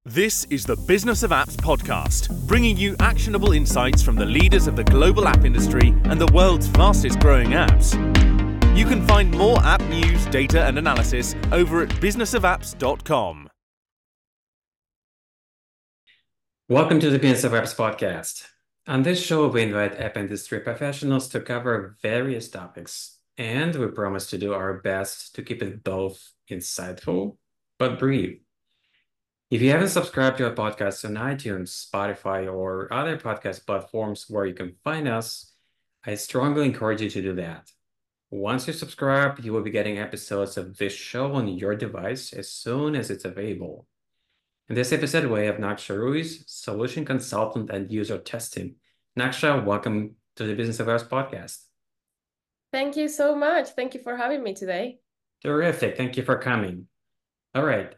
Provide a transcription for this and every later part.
This is the Business of Apps podcast, bringing you actionable insights from the leaders of the global app industry and the world's fastest growing apps. You can find more app news, data and analysis over at businessofapps.com. Welcome to the Business of Apps podcast. On this show, we invite app industry professionals to cover various topics, and we promise to do our best to keep it both insightful but brief. If you haven't subscribed to our podcast on iTunes, Spotify, or other podcast platforms where you can find us, I strongly encourage you to do that. Once you subscribe, you will be getting episodes of this show on your device as soon as it's available. In this episode, we have Naksha Ruiz, Solution Consultant and User Testing. Naksha, welcome to the Business of Apps podcast. Thank you so much. Thank you for having me today. Terrific. Thank you for coming. All right.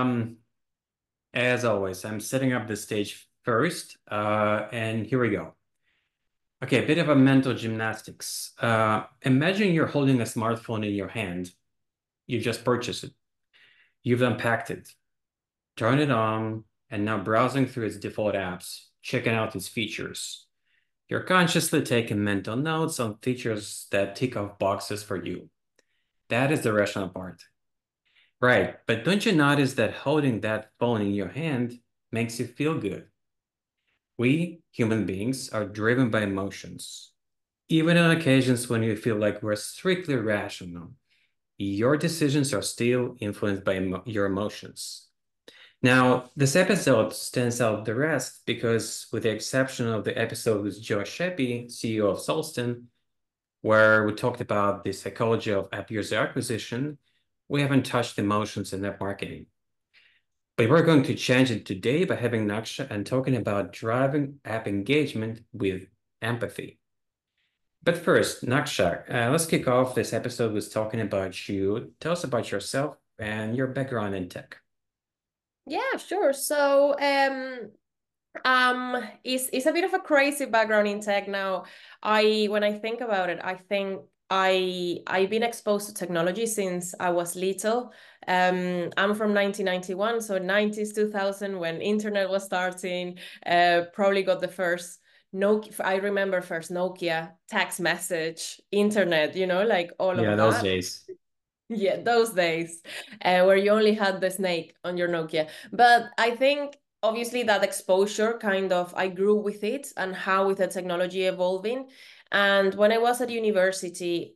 As always, I'm setting up the stage first, and here we go. Okay, a bit of a mental gymnastics. Imagine you're holding a smartphone in your hand. You just purchased it. You've unpacked it, turned it on, and now browsing through its default apps, checking out its features. You're consciously taking mental notes on features that tick off boxes for you. That is the rational part. Right, but don't you notice that holding that phone in your hand makes you feel good? We, human beings, are driven by emotions. Even on occasions when you feel like we're strictly rational, your decisions are still influenced by your emotions. Now, this episode stands out the rest because, with the exception of the episode with Joe Sheppy, CEO of Solstin, where we talked about the psychology of app user acquisition, we haven't touched emotions in app marketing. But we're going to change it today by having Naksha and talking about driving app engagement with empathy. But first, Naksha, let's kick off this episode with talking about you. Tell us about yourself and your background in tech. Yeah, sure. So, it's a bit of a crazy background in tech now. When I think about it, I think I've been exposed to technology since I was little. I'm from 1991, so 90s, 2000, when internet was starting. Probably got the first Nokia. I remember first Nokia text message, internet. Like all Yeah, of those that. days. Yeah, those days, where you only had the snake on your Nokia. But I think obviously that exposure I grew with it and how with the technology evolving. And when I was at university,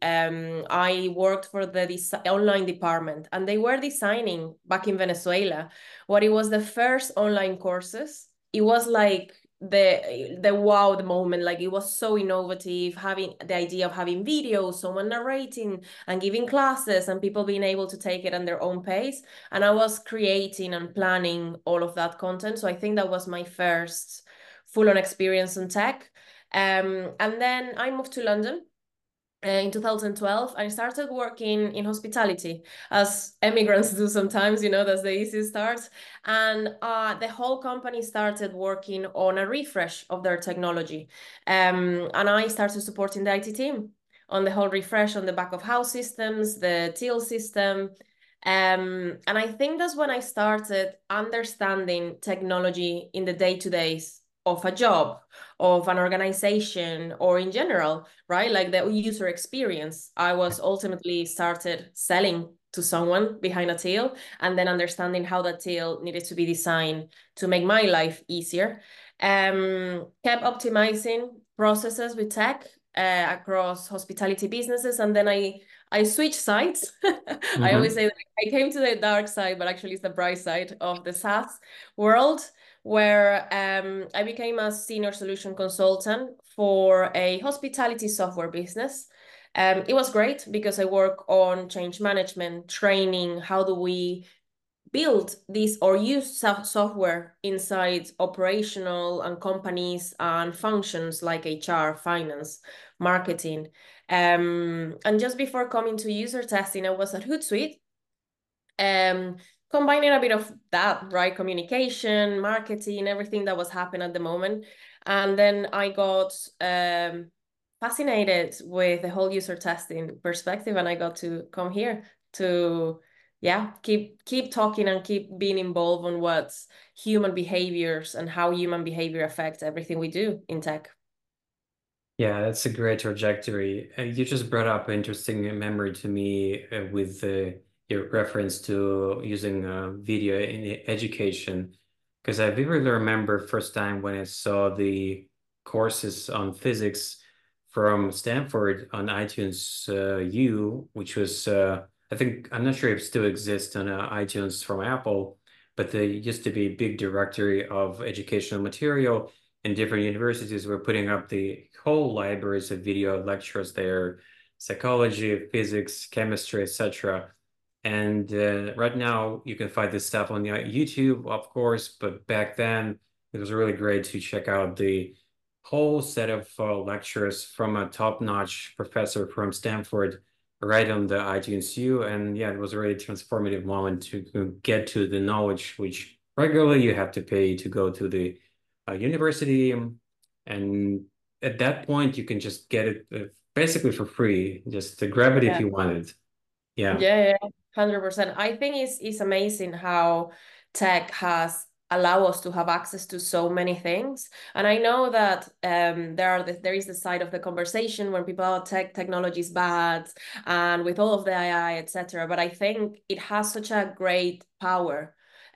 I worked for the online department, and they were designing back in Venezuela what it was the first online courses. It was like the wow, the moment, like it was so innovative, having the idea of having videos, someone narrating and giving classes, and people being able to take it at their own pace. And I was creating and planning all of that content. So I think that was my first full-on experience in tech. And then I moved to London in 2012. I started working in hospitality, as immigrants do sometimes. That's the easy start. And the whole company started working on a refresh of their technology. And I started supporting the IT team on the whole refresh on the back of house systems, the till system. And I think that's when I started understanding technology in the day-to-days of a job, of an organization, or in general, right? Like the user experience. I was ultimately started selling to someone behind a till, and then understanding how that till needed to be designed to make my life easier. Kept optimizing processes with tech across hospitality businesses, and then I switched sides. I always say that I came to the dark side, but actually it's the bright side of the SaaS world, where I became a senior solution consultant for a hospitality software business. It was great because I work on change management, training, how do we build this or use software inside operational and companies and functions like HR, finance, marketing. And just before coming to user testing, I was at Hootsuite, combining a bit of that, right? Communication, marketing, everything that was happening at the moment. And then I got fascinated with the whole user testing perspective, and I got to come here to yeah, keep talking and keep being involved on what's human behaviors and how human behavior affects everything we do in tech. Yeah, that's a great trajectory. You just brought up an interesting memory to me with your reference to using video in education, because I vividly remember first time when I saw the courses on physics from Stanford on iTunes U, which was I think I'm not sure if it still exists on iTunes from Apple, but there used to be a big directory of educational material and different universities were putting up the whole libraries of video lectures there, psychology, physics, chemistry, etc. And right now you can find this stuff on YouTube, of course, but back then it was really great to check out the whole set of lectures from a top-notch professor from Stanford right on the iTunes U. And yeah, it was a really transformative moment to get to the knowledge which regularly you have to pay to go to the university. And at that point, you can just get it basically for free, just to grab it if Yeah. you want it. Yeah, Yeah, 100%. I think it's amazing how tech has allow us to have access to so many things. And I know that there is the side of the conversation when people are technology is bad and with all of the AI, etc. But I think it has such a great power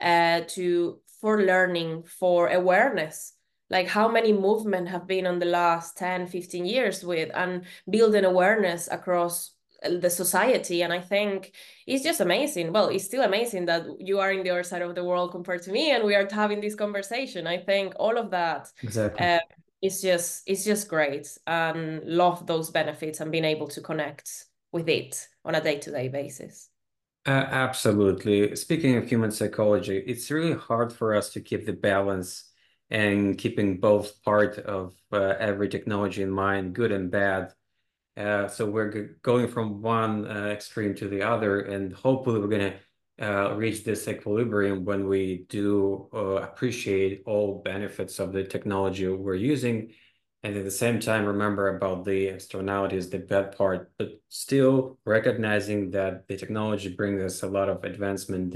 to for learning, for awareness. Like how many movement have been on the last 10, 15 years with and building awareness across the society. And I think it's just amazing. Well, it's still amazing that you are in the other side of the world compared to me and we are having this conversation. I think all of that exactly. uh, it's just great and love those benefits and being able to connect with it on a day-to-day basis. Absolutely. Speaking of human psychology, it's really hard for us to keep the balance and keeping both part of every technology in mind, good and bad. So we're going from one extreme to the other, and hopefully we're going to reach this equilibrium when we do appreciate all benefits of the technology we're using, and at the same time remember about the externalities, the bad part, but still recognizing that the technology brings us a lot of advancement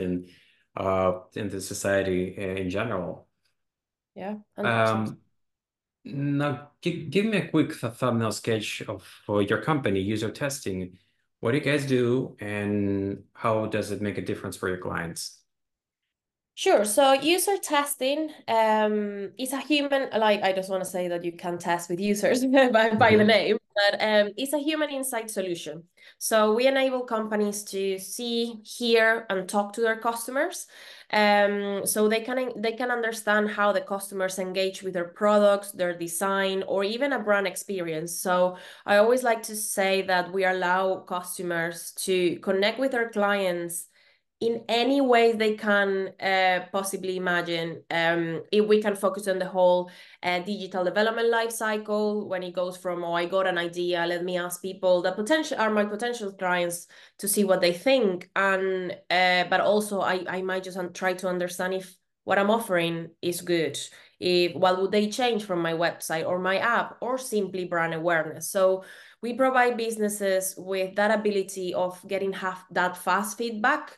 in the society in general. Yeah, 100%. Um, Now, give me a quick thumbnail sketch of your company, user testing. What do you guys do, and how does it make a difference for your clients? Sure. So user testing is a human, like I just want to say that you can test with users by the Mhm. name, but it's a human insight solution. So we enable companies to see, hear, and talk to their customers. So they can understand how the customers engage with their products, their design, or even a brand experience. So I always like to say that we allow customers to connect with their clients in any way they can possibly imagine. If we can focus on the whole digital development life cycle, when it goes from, oh, I got an idea, let me ask people that potential are my potential clients to see what they think, and but also I might just try to understand if what I'm offering is good. If what would they change from my website or my app or simply brand awareness. So we provide businesses with that ability of getting that fast feedback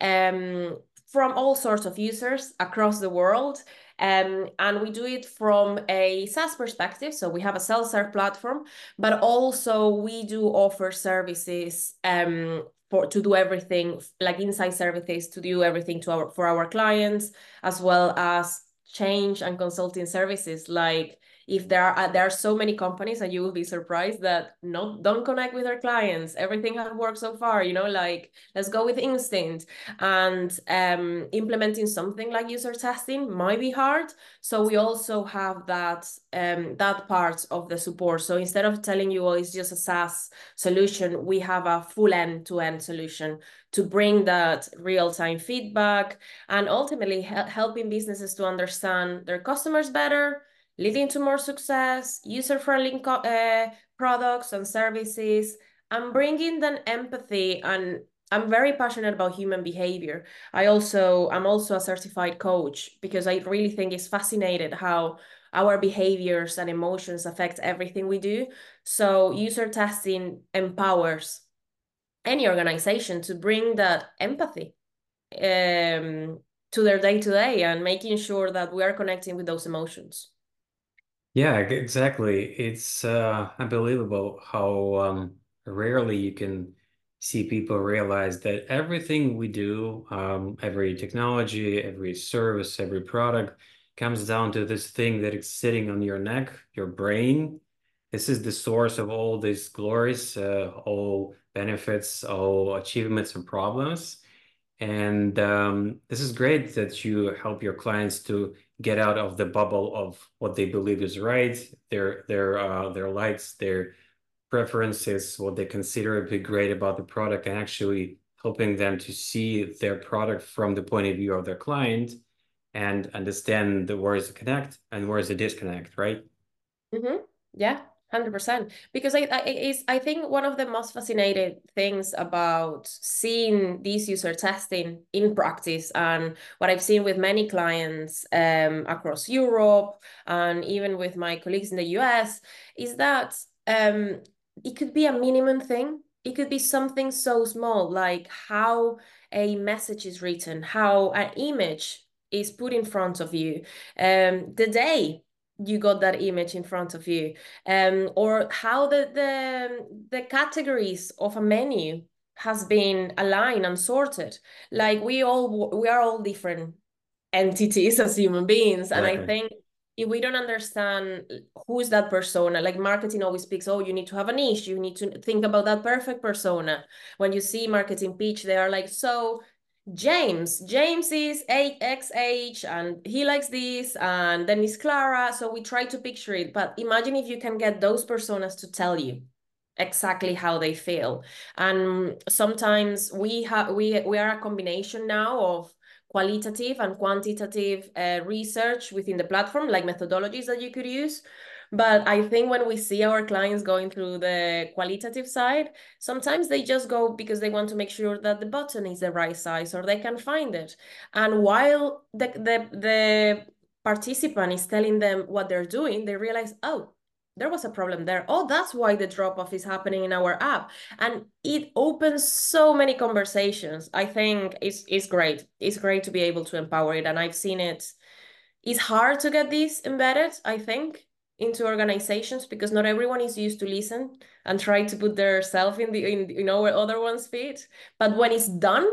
from all sorts of users across the world. And we do it from a SaaS perspective. So we have a self-serve platform, but also we do offer services to do everything, like inside services to do everything for our clients, as well as change and consulting services. Like if there are so many companies and you will be surprised that don't connect with their clients, everything has worked so far, like let's go with instinct, and implementing something like user testing might be hard. So we also have that part of the support. So instead of telling you, oh, it's just a SaaS solution, we have a full end-to-end solution to bring that real-time feedback and ultimately helping businesses to understand their customers better, leading to more success, user-friendly products and services, and bringing then empathy. And I'm very passionate about human behavior. I'm also a certified coach because I really think it's fascinating how our behaviors and emotions affect everything we do. So user testing empowers any organization to bring that empathy to their day-to-day and making sure that we are connecting with those emotions. Yeah, exactly. It's unbelievable how rarely you can see people realize that everything we do, every technology, every service, every product comes down to this thing that is sitting on your neck, your brain. This is the source of all these glories, all benefits, all achievements and problems. And this is great that you help your clients to get out of the bubble of what they believe is right, their likes, their preferences, what they consider to be great about the product, and actually helping them to see their product from the point of view of their client and understand where is the connect and where is the disconnect, right? Mm-hmm. Yeah, 100%. Because I think one of the most fascinating things about seeing these user testing in practice, and what I've seen with many clients across Europe and even with my colleagues in the US, is that it could be a minimum thing. It could be something so small, like how a message is written, how an image is put in front of you, the day you got that image in front of you, or how the categories of a menu has been aligned and sorted. Like we are all different entities as human beings, and I Exactly. think if we don't understand who's that persona, like marketing always speaks, oh, you need to have a niche, you need to think about that perfect persona. When you see marketing pitch, they are like, so James is 8XH and he likes this, and then is Clara. So we try to picture it. But imagine if you can get those personas to tell you exactly how they feel. And sometimes we are a combination now of qualitative and quantitative research within the platform, like methodologies that you could use. But I think when we see our clients going through the qualitative side, sometimes they just go because they want to make sure that the button is the right size or they can find it. And while the participant is telling them what they're doing, they realize, oh, there was a problem there. Oh, that's why the drop off is happening in our app. And it opens so many conversations. I think it's great. It's great to be able to empower it. And I've seen it. It's hard to get this embedded, I think, into organizations because not everyone is used to listen and try to put their self in where other one's feet. But when it's done,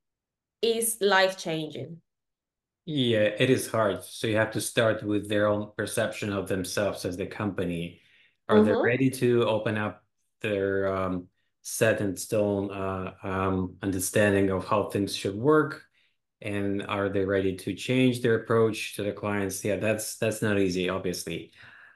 it's life changing. Yeah, it is hard. So you have to start with their own perception of themselves as the company. Are they Mm-hmm. ready to open up their set in stone understanding of how things should work? And are they ready to change their approach to the clients? Yeah, that's not easy, obviously.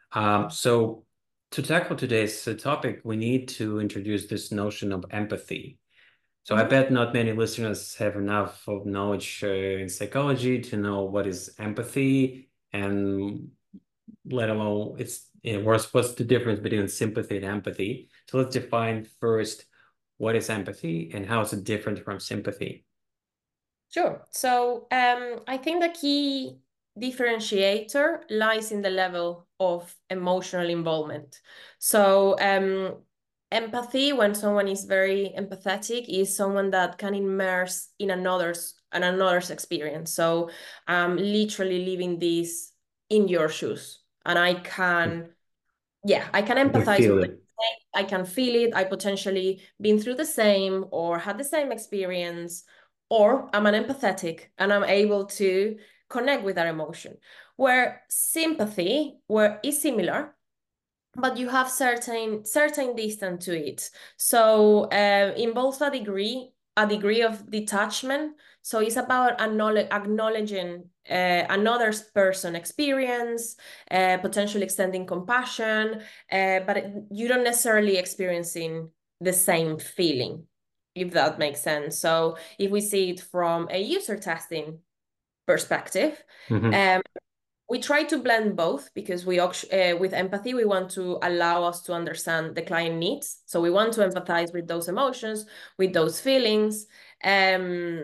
So to tackle today's topic, we need to introduce this notion of empathy. So I Mm-hmm. bet not many listeners have enough of knowledge in psychology to know what is empathy, and let alone what's the difference between sympathy and empathy. So let's define first what is empathy and how is it different from sympathy. Sure. So I think the key differentiator lies in the level of emotional involvement. So empathy, when someone is very empathetic, is someone that can immerse in another's experience. So literally living this in your shoes, and I can, yeah, I can You can empathize with feel what it. you say. I can feel it. I potentially been through the same or had the same experience, or I'm an empathetic and I'm able to connect with that emotion. Where sympathy, where is similar, but you have certain distance to it. So involves a degree of detachment. So it's about acknowledging another person experience, potentially extending compassion, but you don't necessarily experiencing the same feeling, if that makes sense. So if we see it from a user testing perspective, Mhm. um, we try to blend both because with empathy we want to allow us to understand the client needs, so we want to empathize with those emotions, with those feelings, um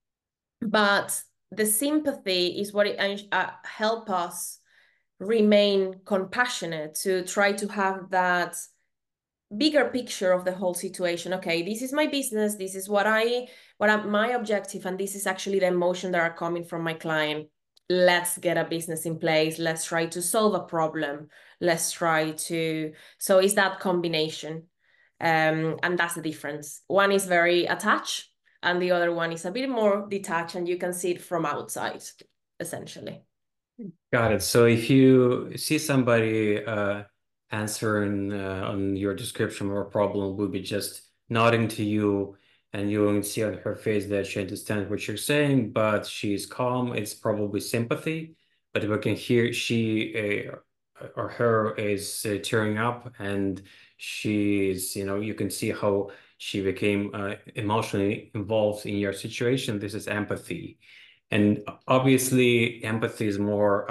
but the sympathy is what it help us remain compassionate, to try to have that bigger picture of the whole situation. Okay, this is my business, this is my objective, and this is actually the emotion that are coming from my client. Let's get a business in place, let's try to solve a problem, let's try to, so it's that combination. And that's the difference. One is very attached and the other one is a bit more detached, and you can see it from outside, essentially. Got it. So if you see somebody answering on your description or problem, will be just nodding to you, and you will see on her face that she understands what you're saying, but she's calm. It's probably sympathy, but we can hear she or her is tearing up, and she's, you can see how she became emotionally involved in your situation. This is empathy. And obviously, empathy is more,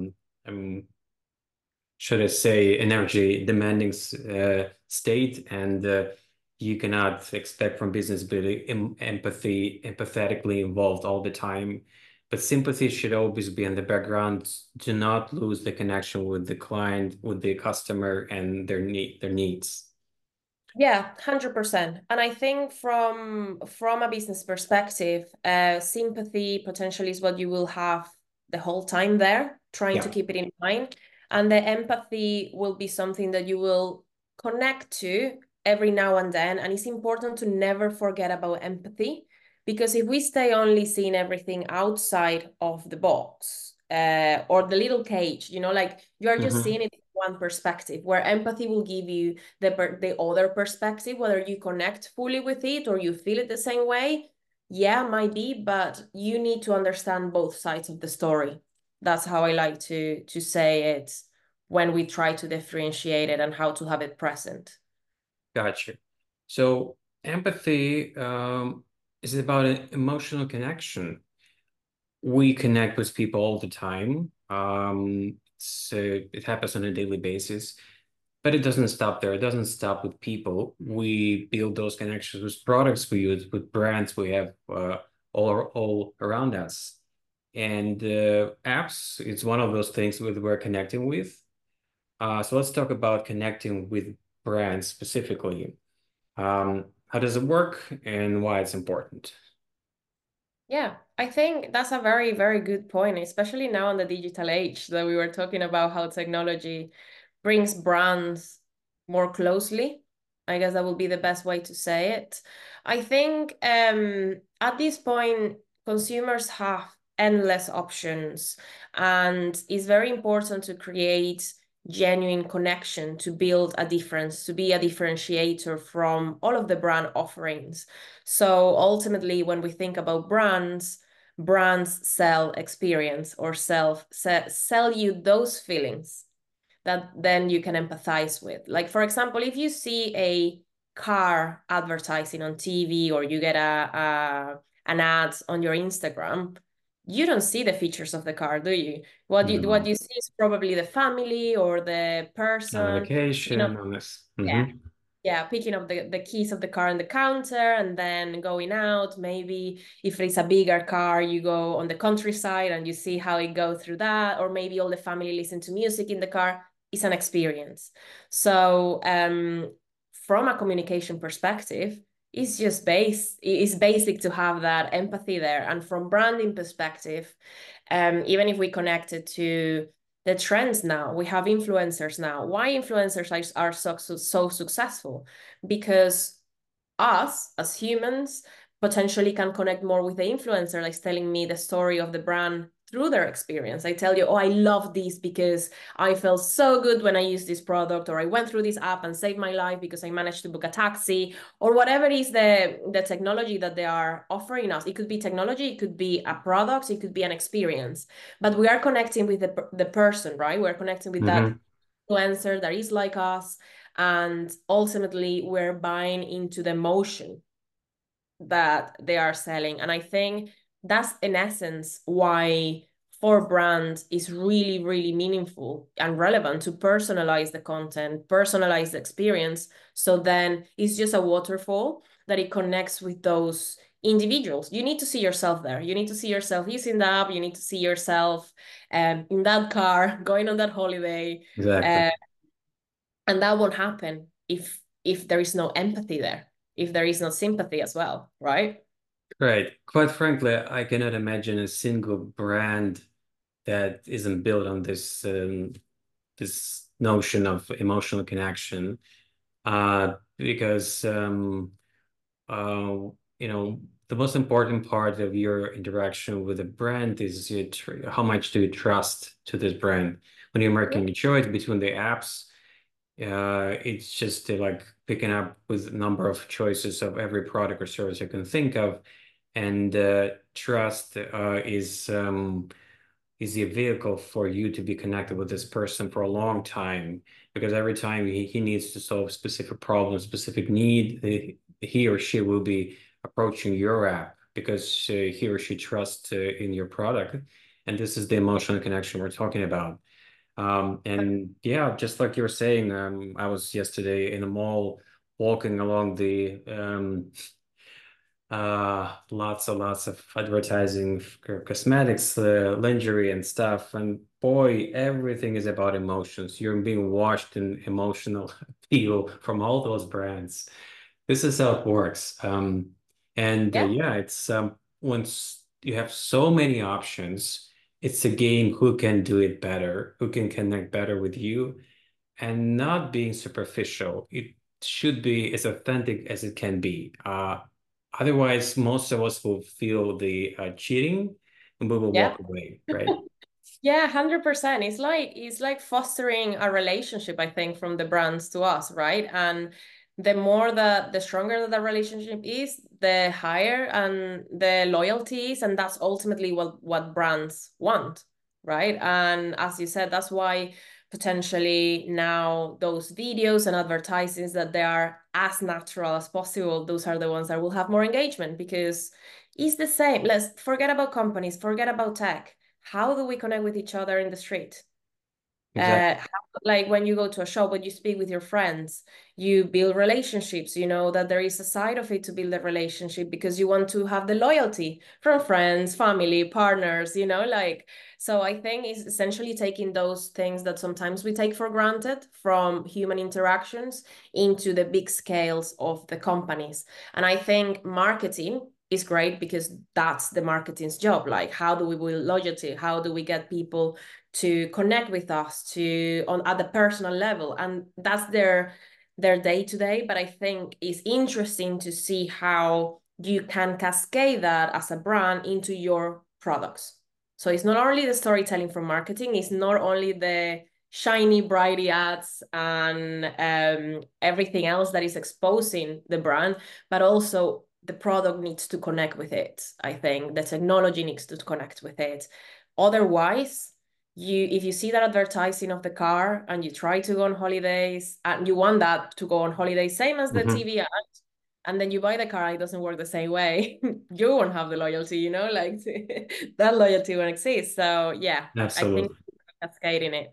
should I say, energy demanding state, and you cannot expect from business being empathetically involved all the time. But sympathy should always be in the background. Do not lose the connection with the client, with the customer, and their needs. Yeah, 100%. And I think from a business perspective, sympathy potentially is what you will have the whole time there, trying to keep it in mind. And the empathy will be something that you will connect to every now and then. And it's important to never forget about empathy, because if we stay only seeing everything outside of the box, or the little cage, like you're just seeing it one perspective, where empathy will give you the other perspective, whether you connect fully with it or you feel it the same way. Yeah, might be, but you need to understand both sides of the story. That's how I like to say it when we try to differentiate it and how to have it present. Gotcha. So empathy is about an emotional connection. We connect with people all the time. So it happens on a daily basis, but it doesn't stop there. It doesn't stop with people. We build those connections with products we use, with brands we have all around us. And apps, it's one of those things that we're connecting with. So let's talk about connecting with brands specifically. How does it work and why it's important? Yeah, I think that's a very, very good point, especially now in the digital age that we were talking about how technology brings brands more closely. I guess that would be the best way to say it. I think at this point, consumers have endless options, and it's very important to create genuine connection to build a difference, to be a differentiator from all of the brand offerings. So ultimately, when we think about brands sell experience or sell you those feelings that then you can empathize with. Like, for example, if you see a car advertising on TV, or you get an ad on your Instagram, you don't see the features of the car, do you? What you see is probably the family or the person, on vacation, on this. Yeah, picking up the keys of the car on the counter and then going out. Maybe if it's a bigger car, you go on the countryside and you see how it goes through that. Or maybe all the family listen to music in the car. It's an experience. So from a communication perspective, it's basic to have that empathy there. And from branding perspective, even if we connect it to the trends now, we have influencers now. Why influencers are so successful? Because us as humans potentially can connect more with the influencer, like telling me the story of the brand through their experience. I tell you, oh, I love this because I felt so good when I used this product, or I went through this app and saved my life because I managed to book a taxi, or whatever is the technology that they are offering us. It could be technology, it could be a product, it could be an experience, but we are connecting with the person, right? We're connecting with that influencer that is like us, and ultimately we're buying into the emotion that they are selling. And I think that's in essence why for brands is really, really meaningful and relevant to personalize the content, personalize the experience. So then it's just a waterfall that it connects with those individuals. You need to see yourself there. You need to see yourself using the app. You need to see yourself in that car, going on that holiday. Exactly. And that won't happen if if there is no empathy there, if there is no sympathy as well, right? Right. Quite frankly, I cannot imagine a single brand that isn't built on this notion of emotional connection. Because uh, you know, the most important part of your interaction with a brand is how much do you trust to this brand. When you're Yeah. making a choice between the apps, it's just like picking up with a number of choices of every product or service you can think of, and trust is the vehicle for you to be connected with this person for a long time, because every time he needs to solve specific problem, specific need, he or she will be approaching your app because he or she trusts in your product. And this is the emotional connection we're talking about. And yeah, just like you were saying, I was yesterday in a mall walking along the lots of advertising for cosmetics, lingerie and stuff. And boy, everything is about emotions. You're being washed in emotional appeal from all those brands. This is how it works. And Yeah. yeah, it's once you have so many options, it's a game who can do it better, who can connect better with you, and not being superficial. It should be as authentic as it can be. Otherwise, most of us will feel the cheating and we will Yeah. walk away, right? Yeah, 100%. It's like fostering a relationship, I think, from the brands to us, right? And the stronger that the relationship is, the higher and the loyalty is, and that's ultimately what brands want, right? And as you said, that's why potentially now those videos and advertisements that they are as natural as possible, those are the ones that will have more engagement because it's the same. Let's forget about companies, forget about tech. How do we connect with each other in the street? Exactly. Like when you go to a shop, when you speak with your friends, you build relationships. You know that there is a side of it to build a relationship because you want to have the loyalty from friends, family, partners, like. So I think it's essentially taking those things that sometimes we take for granted from human interactions into the big scales of the companies. And I think marketing is great because that's the marketing's job. Like, how do we build loyalty? How do we get people to connect with us at the personal level? And that's their day to day. But I think it's interesting to see how you can cascade that as a brand into your products. So it's not only the storytelling from marketing, it's not only the shiny brighty ads and everything else that is exposing the brand, but also the product needs to connect with it. I think the technology needs to connect with it. Otherwise, if you see that advertising of the car and you try to go on holidays and you want that to go on holidays, same as the Mhm. TV ad, and then you buy the car, it doesn't work the same way. You won't have the loyalty, like that loyalty won't exist. So yeah, I think Absolutely. cascading it.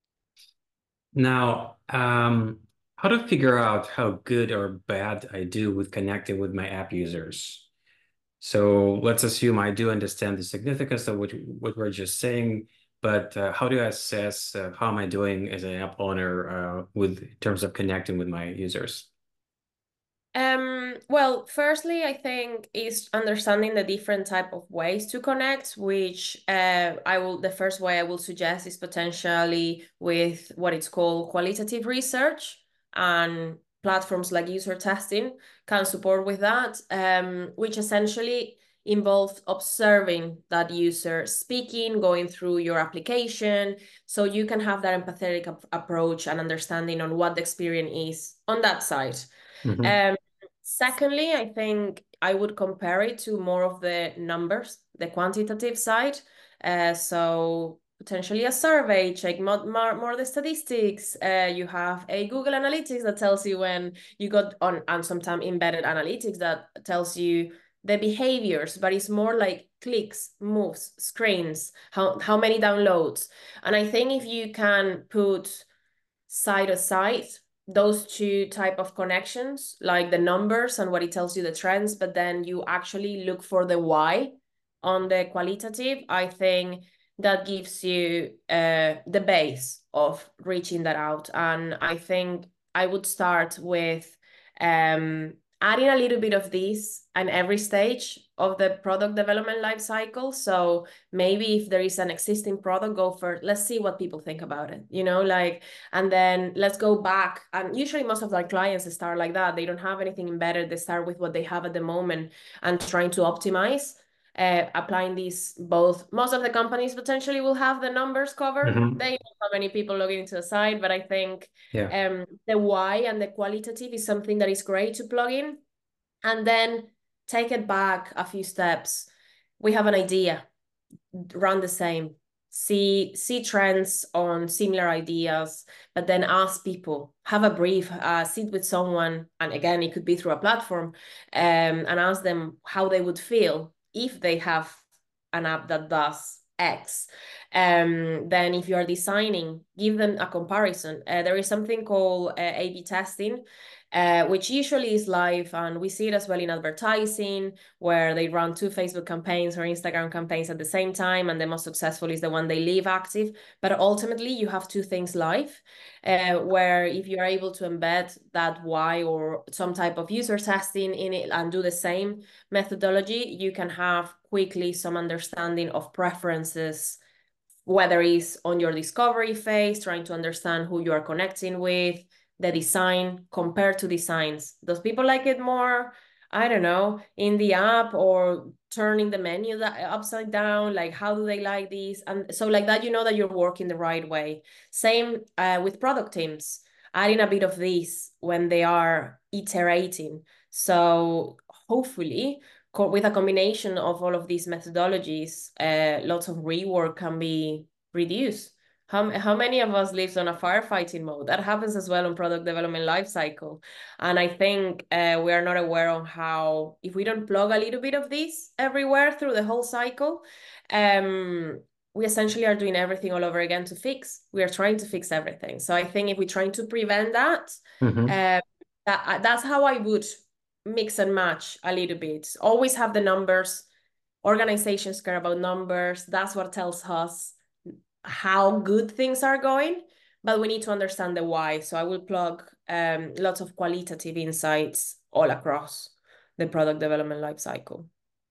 Now, how to figure out how good or bad I do with connecting with my app users? So let's assume I do understand the significance of what we're just saying, but how do I assess how am I doing as an app owner with in terms of connecting with my users? Well, firstly, I think is understanding the different type of ways to connect, which the first way I will suggest is potentially with what it's called qualitative research, and platforms like user testing can support with that, which essentially involves observing that user speaking, going through your application, so you can have that empathetic approach and understanding on what the experience is on that side. Mhm. Secondly, I think I would compare it to more of the numbers, the quantitative side. So potentially a survey, check more the statistics. You have a Google Analytics that tells you when you got on, and sometimes embedded analytics that tells you the behaviors, but it's more like clicks, moves, screens, how many downloads. And I think if you can put side to side those two type of connections, like the numbers and what it tells you the trends, but then you actually look for the why on the qualitative, I think that gives you the base of reaching that out. And I think I would start with Adding a little bit of this at every stage of the product development life cycle. So maybe if there is an existing product, go for, let's see what people think about it, like, and then let's go back. And usually most of our clients start like that. They don't have anything embedded. They start with what they have at the moment and trying to optimize. Applying these both, most of the companies potentially will have the numbers covered. They don't know how many people log into the site, but I think the why and the qualitative is something that is great to plug in. And then take it back a few steps. We have an idea, run the same, see trends on similar ideas, but then ask people, have a brief, sit with someone, and again, it could be through a platform, and ask them how they would feel if they have an app that does X. Then if you are designing, give them a comparison. There is something called A/B testing, which usually is live, and we see it as well in advertising, where they run 2 Facebook campaigns or Instagram campaigns at the same time, and the most successful is the one they leave active. But ultimately, you have 2 things live, where if you're able to embed that why or some type of user testing in it and do the same methodology, you can have quickly some understanding of preferences, whether it's on your discovery phase, trying to understand who you are connecting with, the design compared to designs. Does people like it more, I don't know, in the app or turning the menu upside down? Like, how do they like these? And so like that, that you're working the right way. Same with product teams, adding a bit of this when they are iterating. So hopefully, with a combination of all of these methodologies, lots of rework can be reduced. How many of us lives on a firefighting mode? That happens as well on product development lifecycle. And I think we are not aware of how, if we don't plug a little bit of this everywhere through the whole cycle, we essentially are doing everything all over again to fix. We are trying to fix everything. So I think if we're trying to prevent that, that's how I would mix and match a little bit. Always have the numbers. Organizations care about numbers. That's what tells us how good things are going, but we need to understand the why. So I will plug lots of qualitative insights all across the product development lifecycle.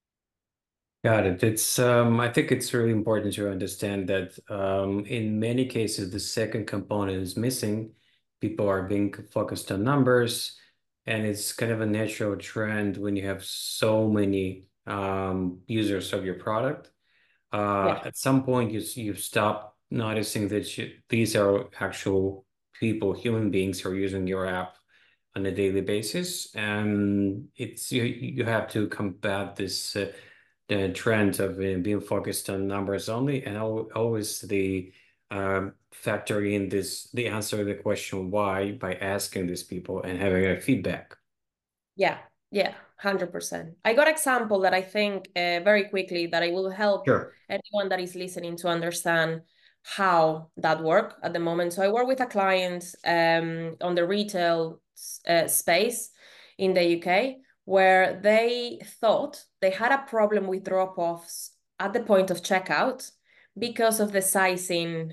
Got it. I think it's really important to understand that in many cases, the second component is missing. People are being focused on numbers, and it's kind of a natural trend when you have so many users of your product. At some point, you stop noticing that these are actual people, human beings who are using your app on a daily basis, and you have to combat this the trend of being focused on numbers only, and always the factor in the answer to the question why by asking these people and having a feedback. Yeah, 100%. I got example that I think very quickly that I will help anyone that is listening to understand how that work at the moment. So I work with a client on the retail space in the UK, where they thought they had a problem with drop-offs at the point of checkout because of the sizing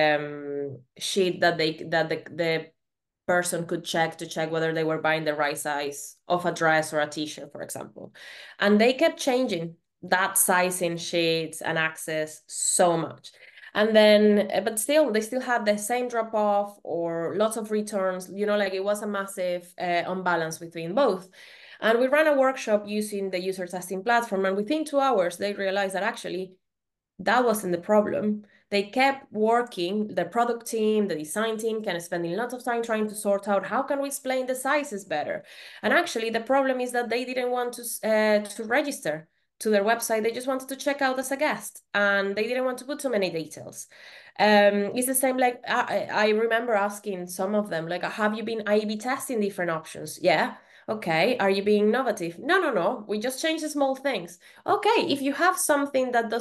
sheet that the person could check to check whether they were buying the right size of a dress or a t-shirt, for example. And they kept changing that sizing sheets and access so much. And then, but still, they still had the same drop-off or lots of returns, like it was a massive unbalance between both. And we ran a workshop using the user testing platform, and within 2 hours, they realized that actually that wasn't the problem. They kept working, the product team, the design team, kind of spending lots of time trying to sort out how can we explain the sizes better. And actually, the problem is that they didn't want to register to their website. They just wanted to check out as a guest, and they didn't want to put too many details. It's the same, like, I remember asking some of them, like, have you been A/B testing different options? Yeah. Okay, are you being innovative? No, we just change the small things. Okay, if you have something that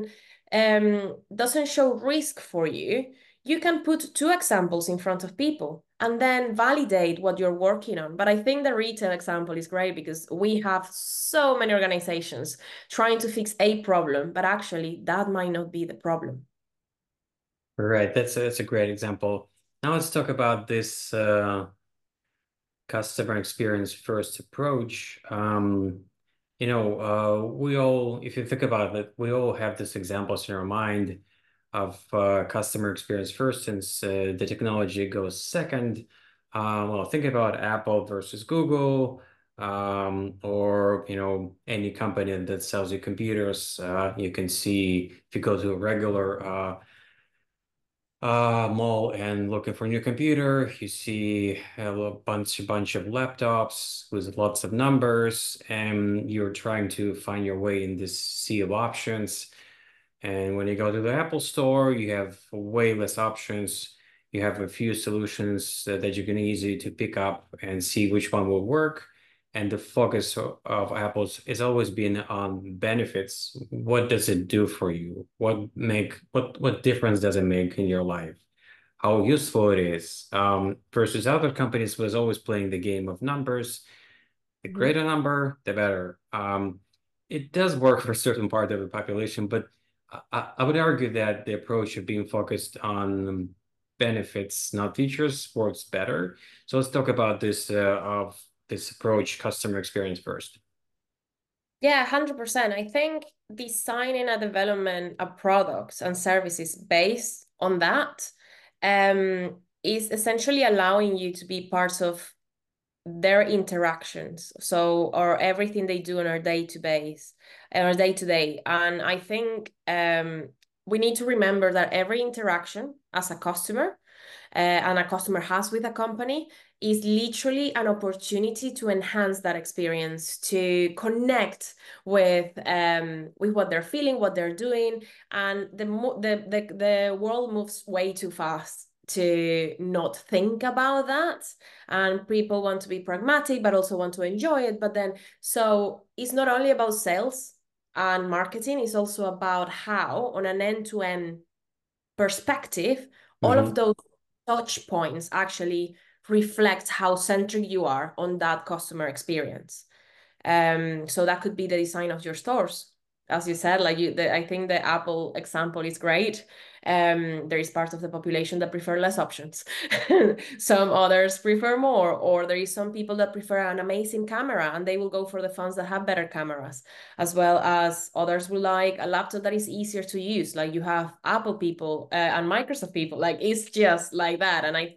doesn't show risk for you, you can put 2 examples in front of people and then validate what you're working on. But I think the retail example is great because we have so many organizations trying to fix a problem, but actually that might not be the problem. Right, that's a great example. Now let's talk about this customer experience first approach, we all, if you think about it, we all have these examples in our mind of customer experience first, since the technology goes second. Well, think about Apple versus Google, or any company that sells you computers. You can see if you go to a regular mall and looking for a new computer, you see a bunch of laptops with lots of numbers, and you're trying to find your way in this sea of options. And when you go to the Apple Store, you have way less options. You have a few solutions that you can easily to pick up and see which one will work. And the focus of Apple's has always been on benefits. What does it do for you? What difference does it make in your life? How useful it is. Versus other companies was always playing the game of numbers. The greater number, the better. It does work for a certain part of the population, but I would argue that the approach of being focused on benefits, not features, works better. So let's talk about this approach, customer experience first. Yeah, 100%. I think designing a development of products and services based on that is essentially allowing you to be part of their interactions. So, or everything they do on our day to base or day to day. And I think we need to remember that every interaction as a customer and a customer has with a company is literally an opportunity to enhance that experience, to connect with what they're feeling, what they're doing, and the world moves way too fast to not think about that, and people want to be pragmatic but also want to enjoy it. But then, so it's not only about sales and marketing, it's also about how, on an end-to-end perspective, all of those touch points actually reflect how centric you are on that customer experience. So that could be the design of your stores. As you said, I think the Apple example is great. There is part of the population that prefer less options. Some others prefer more, or there is some people that prefer an amazing camera and they will go for the phones that have better cameras, as well as others will like a laptop that is easier to use. Like you have Apple people and Microsoft people, like it's just like that. And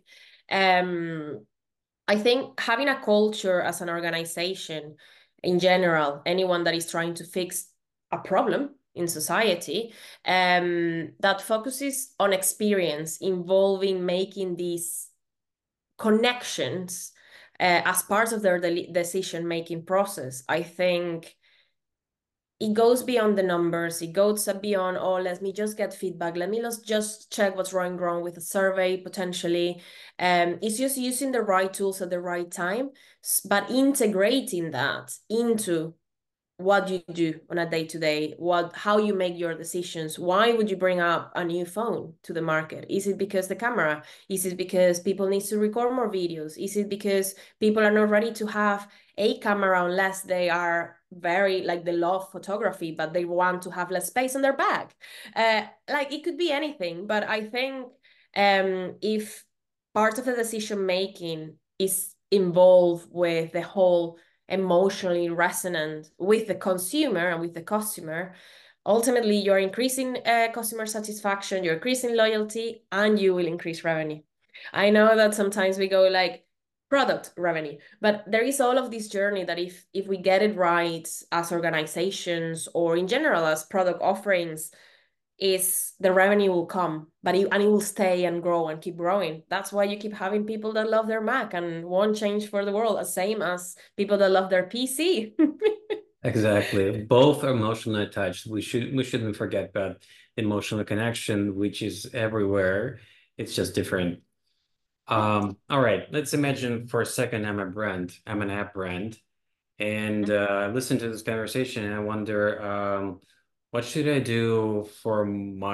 I think having a culture as an organization in general, anyone that is trying to fix a problem in society, that focuses on experience involving making these connections as part of their decision-making process. I think it goes beyond the numbers. It goes beyond, oh, let me just get feedback. Let me just check what's wrong with a survey, potentially. It's just using the right tools at the right time, but integrating that into what you do on a day-to-day, how you make your decisions. Why would you bring up a new phone to the market? Is it because the camera? Is it because people need to record more videos? Is it because people are not ready to have a camera unless they are very, like, they love photography, but they want to have less space on their bag? Like, it could be anything, but I think if part of the decision making is involved with the whole emotionally resonant with the consumer and with the customer, ultimately you're increasing customer satisfaction, you're increasing loyalty, and you will increase revenue. I know that sometimes we go like product revenue, but there is all of this journey that if we get it right as organizations or in general as product offerings, is the revenue will come, but it will stay and grow and keep growing. That's why you keep having people that love their Mac and won't change for the world, the same as people that love their PC. Exactly. Both are emotionally attached. We shouldn't forget that emotional connection, which is everywhere. It's just different. All right, let's imagine for a second I'm a brand. I'm an app brand. And listen to this conversation and I wonder, what should I do for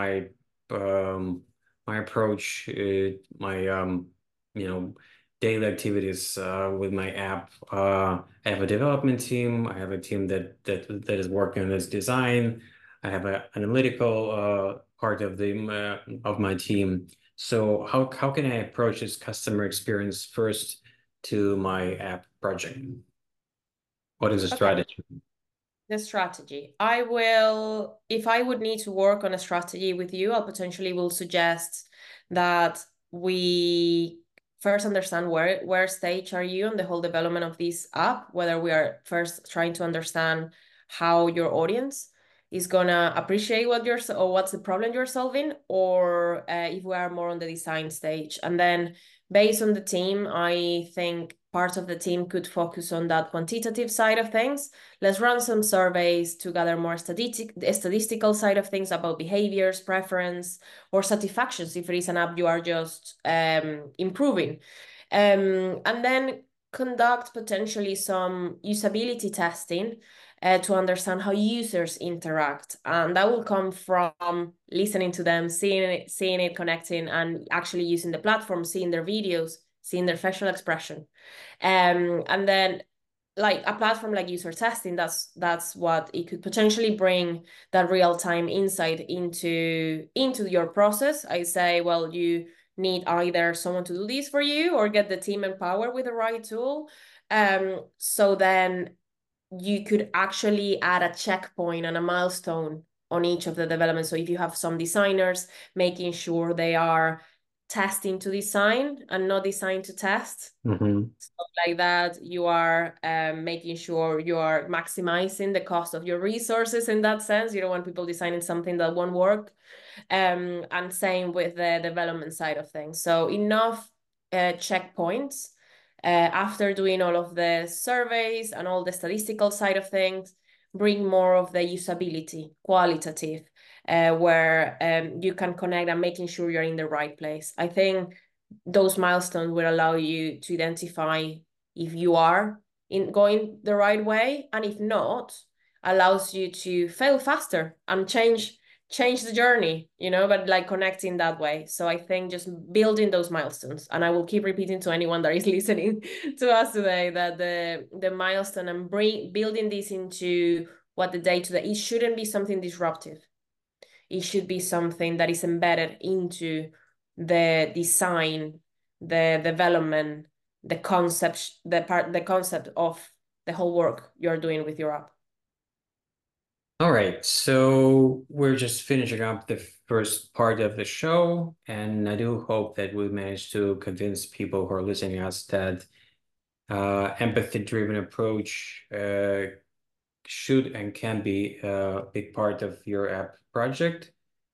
my approach, daily activities with my app. I have a development team. I have a team that is working on this design. I have an analytical part of my team. So how can I approach this customer experience first to my app project? What is the Okay. strategy? The strategy. I will, if I would need to work on a strategy with you, I potentially will suggest that we first understand where stage are you on the whole development of this app, whether we are first trying to understand how your audience is gonna appreciate what you're or what's the problem you're solving, or if we are more on the design stage. And then based on the team, I think part of the team could focus on that quantitative side of things. Let's run some surveys to gather more statistical side of things about behaviors, preference, or satisfactions if it is an app you are just improving. And then conduct potentially some usability testing to understand how users interact. And that will come from listening to them, seeing it, connecting, and actually using the platform, seeing their videos, seeing their facial expression. And then like a platform like user testing, that's what it could potentially bring, that real-time insight into your process. I say, well, you need either someone to do this for you or get the team empowered with the right tool. So then you could actually add a checkpoint and a milestone on each of the developments. So if you have some designers, making sure they are testing to design and not design to test. So like that, you are making sure you are maximizing the cost of your resources in that sense. You don't want people designing something that won't work. And same with the development side of things. So enough checkpoints after doing all of the surveys and all the statistical side of things, bring more of the usability, qualitative, where you can connect and making sure you're in the right place. I think those milestones will allow you to identify if you are going the right way, and if not, allows you to fail faster and change the journey, but like connecting that way. So I think just building those milestones, and I will keep repeating to anyone that is listening to us today that the milestone and building this into what the day-to-day, it shouldn't be something disruptive. It should be something that is embedded into the design, the development, the concept, the concept of the whole work you're doing with your app. All right, so we're just finishing up the first part of the show, and I do hope that we managed to convince people who are listening to us that empathy-driven approach should and can be a big part of your app project.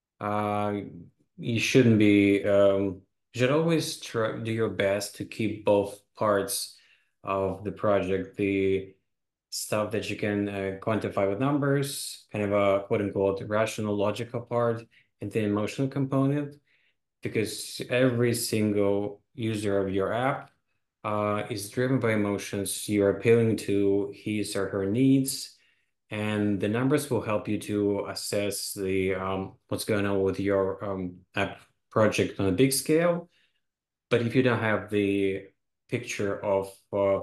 You shouldn't be, you should always try do your best to keep both parts of the project, the stuff that you can quantify with numbers, kind of a quote unquote rational logical part, and the emotional component, because every single user of your app is driven by emotions. You're appealing to his or her needs, and the numbers will help you to assess the what's going on with your app project on a big scale. But if you don't have the picture of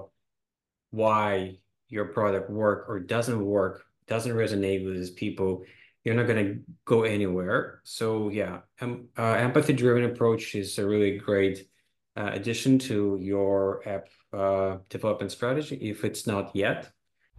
why your product work or doesn't work, doesn't resonate with these people, you're not going to go anywhere. So yeah, empathy-driven approach is a really great addition to your app development strategy, if it's not yet.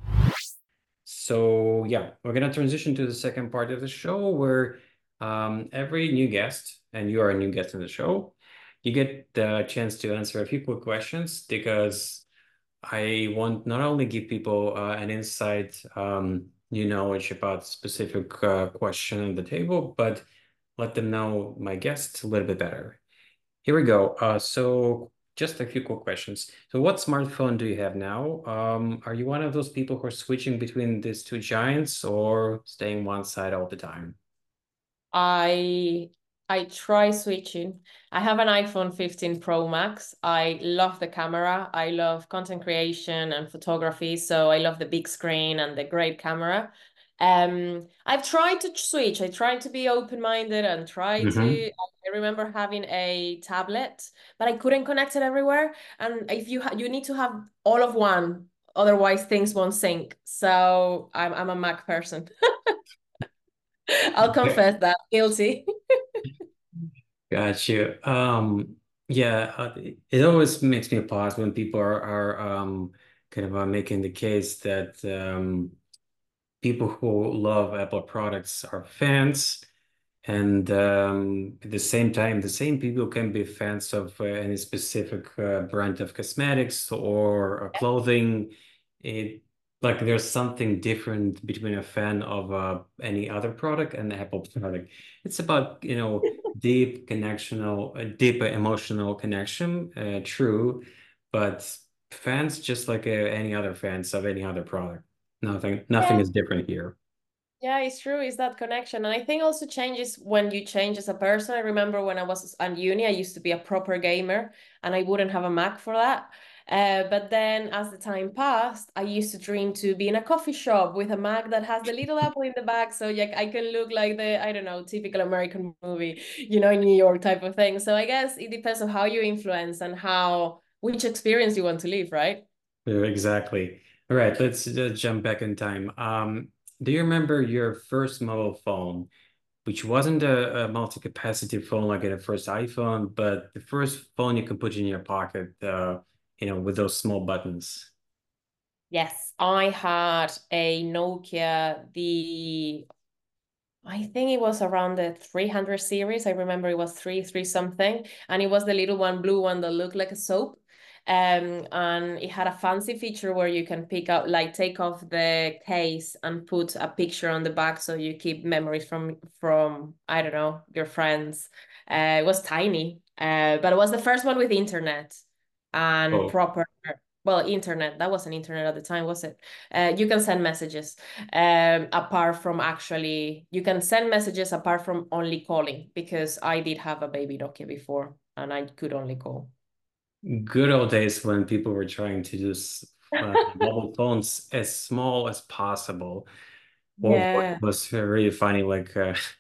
So yeah, we're going to transition to the second part of the show where every new guest, and you are a new guest in the show, you get the chance to answer a few quick questions, because I want not only give people an insight, new knowledge about specific question on the table, but let them know my guest a little bit better. Here we go. So just a few quick questions. So what smartphone do you have now? Are you one of those people who are switching between these two giants or staying one side all the time? I try switching. I have an iPhone 15 Pro Max. I love the camera. I love content creation and photography, so I love the big screen and the great camera. I've tried to switch. I tried to be open-minded and try to. I remember having a tablet, but I couldn't connect it everywhere. And if you need to have all of one, otherwise things won't sync. So I'm a Mac person. I'll confess that. Guilty. Got you. Yeah, it always makes me pause when people are kind of making the case that people who love Apple products are fans, and at the same time, the same people can be fans of any specific brand of cosmetics or clothing. It like there's something different between a fan of any other product and the Apple product. It's about, deep emotional connection, true, but fans just like any other fans of any other product. Nothing Yeah. is different here. Yeah, it's true. It's that connection. And I think also changes when you change as a person. I remember when I was at uni, I used to be a proper gamer and I wouldn't have a Mac for that. But then as the time passed, I used to dream to be in a coffee shop with a Mac that has the little apple in the back. So yeah, I can look like the, I don't know, typical American movie, in New York type of thing. So I guess it depends on how you influence and which experience you want to live, right? Yeah, exactly. All right, let's jump back in time. Do you remember your first mobile phone, which wasn't a multi-capacity phone like the first iPhone, but the first phone you can put in your pocket, with those small buttons? Yes, I had a Nokia, I think it was around the 300 series. I remember it was three something, and it was the little one, blue one that looked like a soap. And it had a fancy feature where you can like take off the case and put a picture on the back, so you keep memories from I don't know, your friends. It was tiny, but it was the first one with internet and Oh, proper. Well, internet. That wasn't internet at the time, was it? You can send messages apart from actually, you can send messages apart from only calling because I did have a baby Nokia before and I could only call. good old days when people were trying to use mobile phones as small as possible. What Yeah. was really funny, like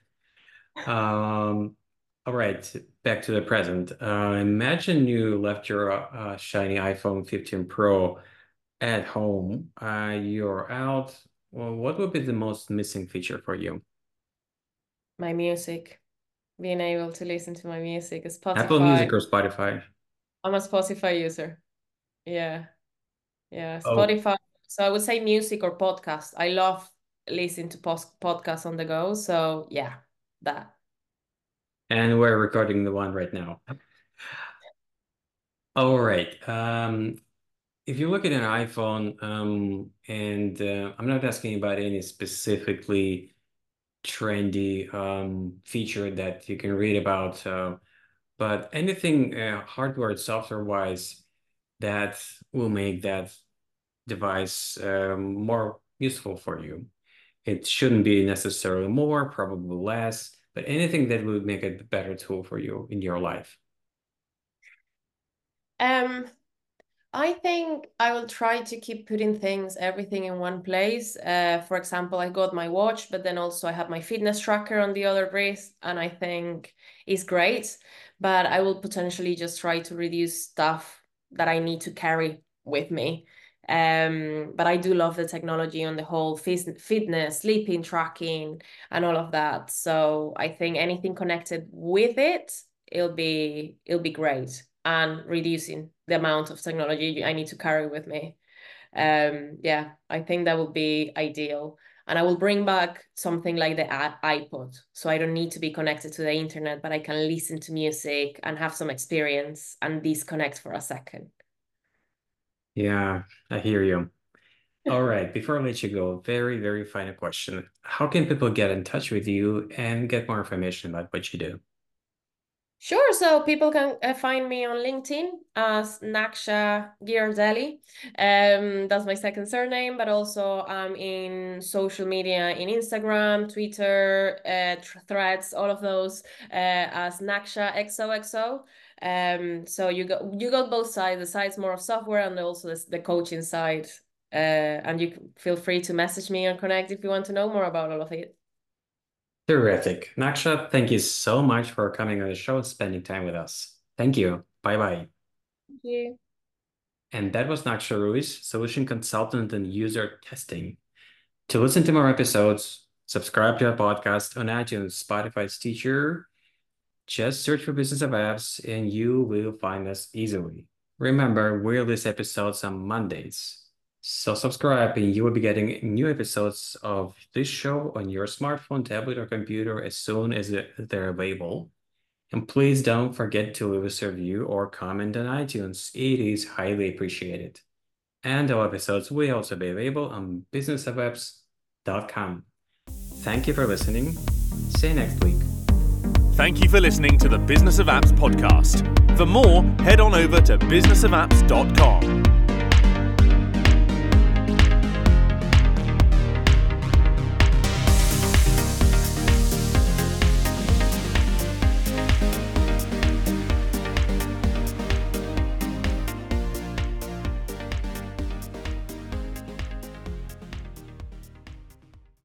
Um, all right, back to the present. Imagine you left your shiny iPhone 15 Pro at home. You're out. Well, what would be the most missing feature for you? My music, being able to listen to my music, Apple Spotify. Music or Spotify? I'm a Spotify user. Yeah. Yeah. Oh, Spotify. So I would say music or podcast. I love listening to podcasts on the go. So yeah, that. and we're recording the one right now. All right. If you look at an iPhone, and I'm not asking about any specifically trendy feature that you can read about. But anything hardware and software wise that will make that device more useful for you. It shouldn't be necessarily more, probably less, but anything that would make it a better tool for you in your life. Um, I think I will try to keep putting everything in one place. For example, I got my watch, but then also I have my fitness tracker on the other wrist, and I think it's great. But I will potentially just try to reduce stuff that I need to carry with me. But I do love the technology on the whole fitness, sleeping, tracking, and all of that. So I think anything connected with it, it'll be great and reducing the amount of technology I need to carry with me. Yeah, I think that would be ideal. And I will bring back something like the iPod. So I don't need to be connected to the internet, but I can listen to music and have some experience and disconnect for a second. Yeah, I hear you. All right, before I let you go, very, very final question. How can people get in touch with you and get more information about what you do? Sure. So people can find me on LinkedIn as Naksha Girardelli. That's my second surname, but also I'm in social media in Instagram, Twitter, Threads, all of those as Naksha XOXO. So you got both sides. The side's more of software and also the coaching side. And you can feel free to message me and connect if you want to know more about all of it. Terrific. Naksha, thank you so much for coming on the show and spending time with us. Thank you. Bye bye. Thank you. And that was Naksha Ruiz, solution consultant and user testing. To listen to more episodes, subscribe to our podcast on iTunes, Spotify, Stitcher. Just search for Business of Apps and you will find us easily. Remember, we release episodes on Mondays. So subscribe and you will be getting new episodes of this show on your smartphone, tablet, or computer as soon as they're available. And please don't forget to leave us a review or comment on iTunes. It is highly appreciated. And our episodes will also be available on businessofapps.com. Thank you for listening. See you next week. Thank you for listening to the Business of Apps podcast. For more, head on over to businessofapps.com.